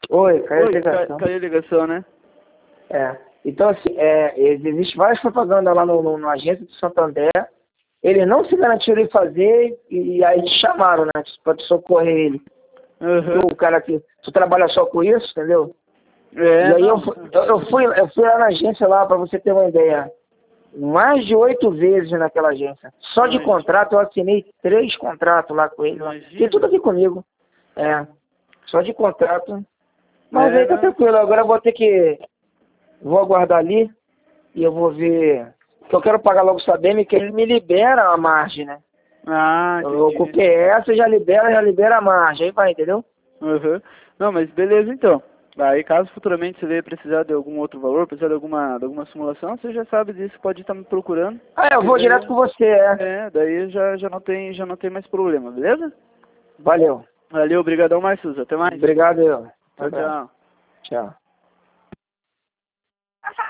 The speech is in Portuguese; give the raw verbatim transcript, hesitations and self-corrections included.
Oi, caiu a Oi, ligação. ca- caiu a ligação, né? É. Então, assim, é, existe várias propagandas lá no, no, na agência do Santander. Eles não se garantiram em fazer e aí te chamaram, né? Pra te socorrer ele. Uhum. Tu, o cara que... Tu trabalha só com isso, entendeu? É, E aí não. eu, fu- eu, eu, fui, eu fui lá na agência lá, pra você ter uma ideia. Mais de oito vezes naquela agência. Só de Imagina. contrato, eu assinei três contratos lá com ele. Lá. Imagina. Tem tudo aqui comigo. É. Só de contrato. Mas É, aí tá não. tranquilo. Agora eu vou ter que... Vou aguardar ali e eu vou ver... Que eu quero pagar logo o Sabem, que ele me libera a margem, né? Ah, Eu entendi. ocupei essa, já libera, já libera a margem. Aí vai, entendeu? Uhum. Não, mas beleza então. Aí caso futuramente você venha precisar de algum outro valor, precisar de alguma, de alguma simulação, você já sabe disso, pode estar me procurando. Ah, eu Que vou daí, direto com você, é. é, daí já, já, não tem, já não tem mais problema, beleza? Valeu. Valeu, obrigadão, Marcos. Até mais. Obrigado, eu. Um Tchau, abraço. tchau. Tchau.